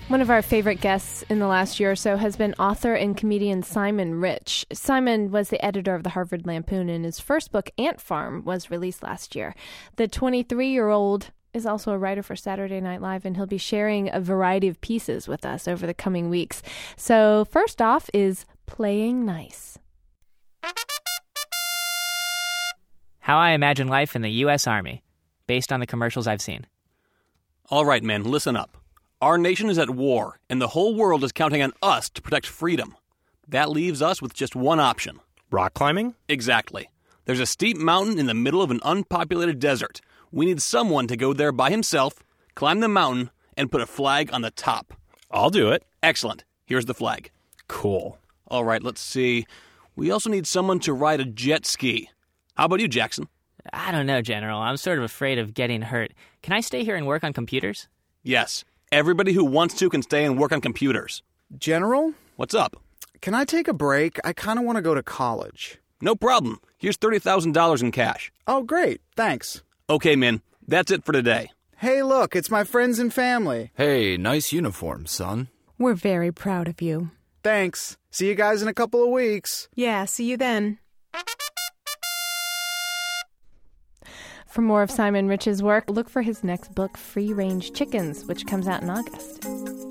One of our favorite guests in the last year or so has been author and comedian Simon Rich. Simon was the editor of the Harvard Lampoon, and his first book, Ant Farm, was released last year. The 23-year-old is also a writer for Saturday Night Live, and he'll be sharing a variety of pieces with us over the coming weeks. So first off is Playing Nice. How I Imagine Life in the U.S. Army, based on the commercials I've seen. All right, men, listen up. Our nation is at war, and the whole world is counting on us to protect freedom. That leaves us with just one option. Rock climbing? Exactly. There's a steep mountain in the middle of an unpopulated desert. We need someone to go there by himself, climb the mountain, and put a flag on the top. I'll do it. Excellent. Here's the flag. Cool. All right, let's see. We also need someone to ride a jet ski. How about you, Jackson? I don't know, General. I'm sort of afraid of getting hurt. Can I stay here and work on computers? Yes. Everybody who wants to can stay and work on computers. General? What's up? Can I take a break? I kind of want to go to college. No problem. Here's $30,000 in cash. Oh, great. Thanks. Okay, Min. That's it for today. Hey, look, it's my friends and family. Hey, nice uniform, son. We're very proud of you. Thanks. See you guys in a couple of weeks. Yeah, see you then. For more of Simon Rich's work, look for his next book, Free Range Chickens, which comes out in August.